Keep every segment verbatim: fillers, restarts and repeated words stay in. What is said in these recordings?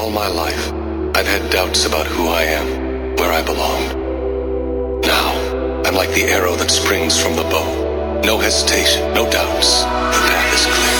All my life, I'd had doubts about who I am, where I belonged. Now, I'm like the arrow that springs from the bow. No hesitation, no doubts. The path is clear.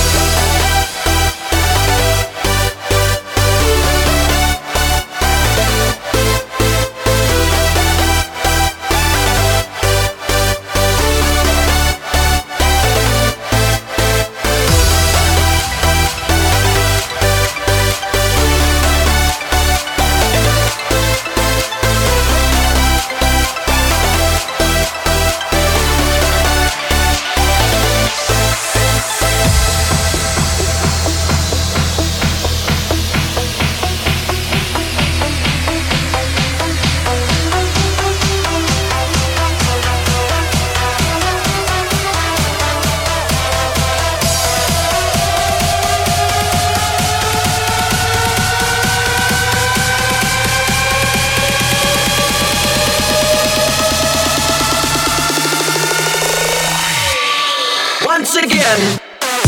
Once again.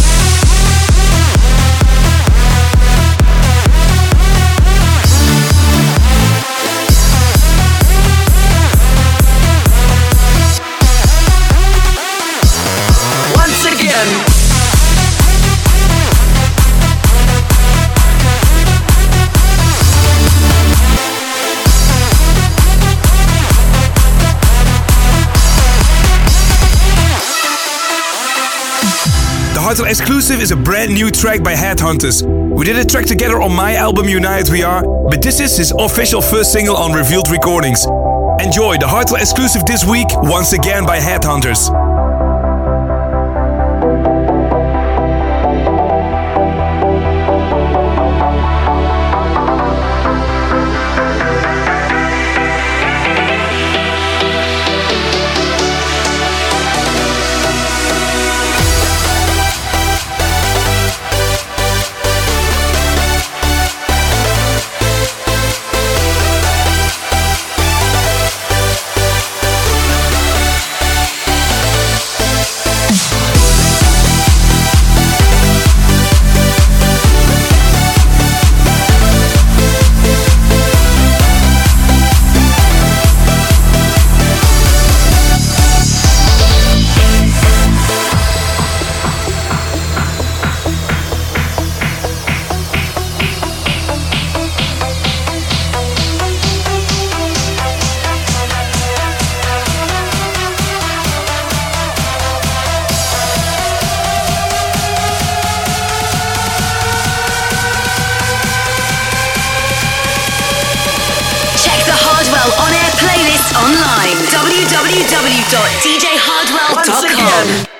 Once again. Hardwell Exclusive is a brand new track by Headhunters. We did a track together on my album Unite We Are, but this is his official first single on Revealed Recordings. Enjoy the Hardwell Exclusive this week, once again by Headhunters. On-air playlist online w w w dot d j hardwell dot com.